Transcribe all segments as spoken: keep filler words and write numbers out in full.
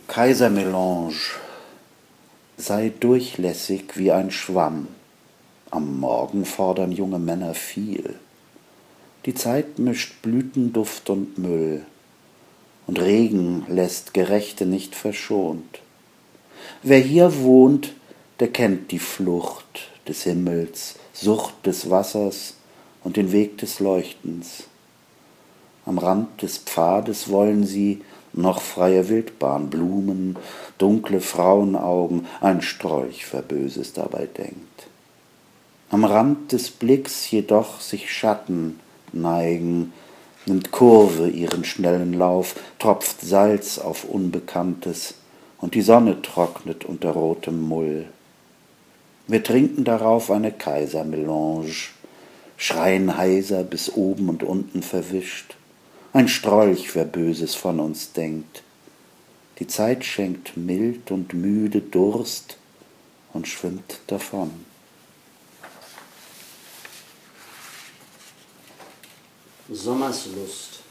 Kaisermelange, sei durchlässig wie ein Schwamm. Am Morgen fordern junge Männer viel. Die Zeit mischt Blütenduft und Müll, und Regen lässt Gerechte nicht verschont. Wer hier wohnt, der kennt die Flucht des Himmels, Sucht des Wassers und den Weg des Leuchtens. Am Rand des Pfades wollen sie noch freie Wildbahn, Blumen, dunkle Frauenaugen, ein Strolch, wer Böses dabei denkt. Am Rand des Blicks jedoch sich Schatten neigen, nimmt Kurve ihren schnellen Lauf, tropft Salz auf Unbekanntes, und die Sonne trocknet unter rotem Mull. Wir trinken darauf eine Kaisermelange, schreien heiser bis oben und unten verwischt. Ein Strolch, wer Böses von uns denkt. Die Zeit schenkt mild und müde Durst und schwimmt davon. Sommerslust.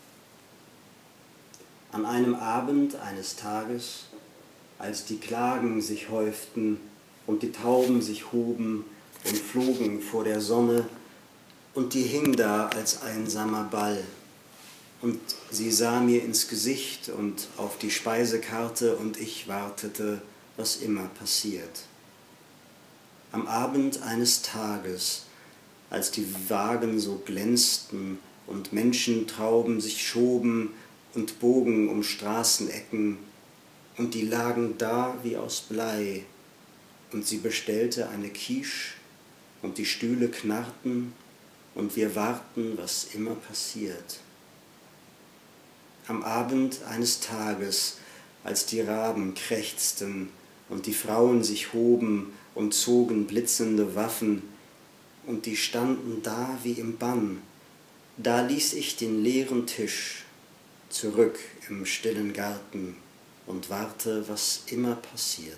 An einem Abend eines Tages, als die Klagen sich häuften und die Tauben sich hoben und flogen vor der Sonne, und die hing da als einsamer Ball, und sie sah mir ins Gesicht und auf die Speisekarte, und ich wartete, was immer passiert. Am Abend eines Tages, als die Wagen so glänzten und Menschentrauben sich schoben und bogen um Straßenecken, und die lagen da wie aus Blei, und sie bestellte eine Quiche, und die Stühle knarrten, und wir warten, was immer passiert. Am Abend eines Tages, als die Raben krächzten und die Frauen sich hoben und zogen blitzende Waffen, und die standen da wie im Bann, da ließ ich den leeren Tisch zurück im stillen Garten und warte, was immer passiert.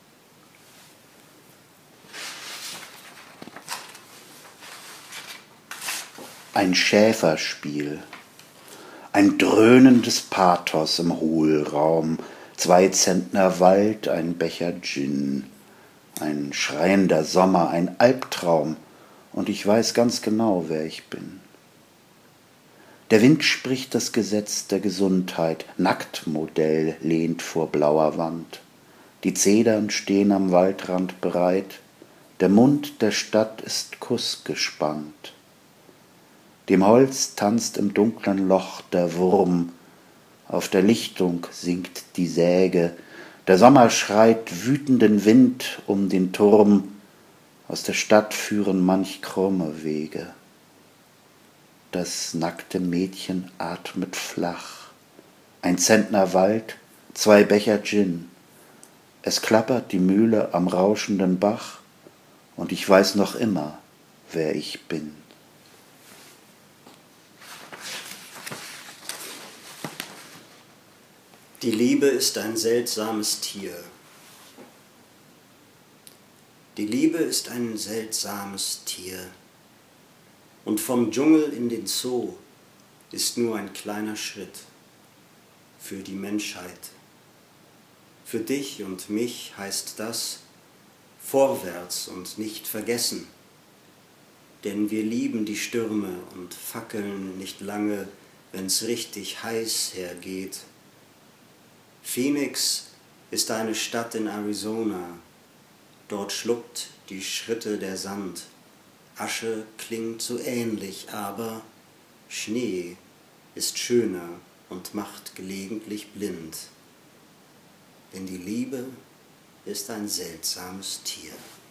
Ein Schäferspiel, ein dröhnendes Pathos im Hohlraum, zwei Zentner Wald, ein Becher Gin, ein schreiender Sommer, ein Albtraum, und ich weiß ganz genau, wer ich bin. Der Wind spricht das Gesetz der Gesundheit, Nacktmodell lehnt vor blauer Wand. Die Zedern stehen am Waldrand bereit, der Mund der Stadt ist kussgespannt. Dem Holz tanzt im dunklen Loch der Wurm, auf der Lichtung singt die Säge, der Sommer schreit wütenden Wind um den Turm, aus der Stadt führen manch krumme Wege. Das nackte Mädchen atmet flach, ein Zentner Wald, zwei Becher Gin. Es klappert die Mühle am rauschenden Bach, und ich weiß noch immer, wer ich bin. Die Liebe ist ein seltsames Tier. Die Liebe ist ein seltsames Tier. Und vom Dschungel in den Zoo ist nur ein kleiner Schritt für die Menschheit. Für dich und mich heißt das vorwärts und nicht vergessen. Denn wir lieben die Stürme und fackeln nicht lange, wenn's richtig heiß hergeht. Phoenix ist eine Stadt in Arizona. Dort schluckt die Schritte der Sand. Asche klingt so ähnlich, aber Schnee ist schöner und macht gelegentlich blind. Denn die Liebe ist ein seltsames Tier.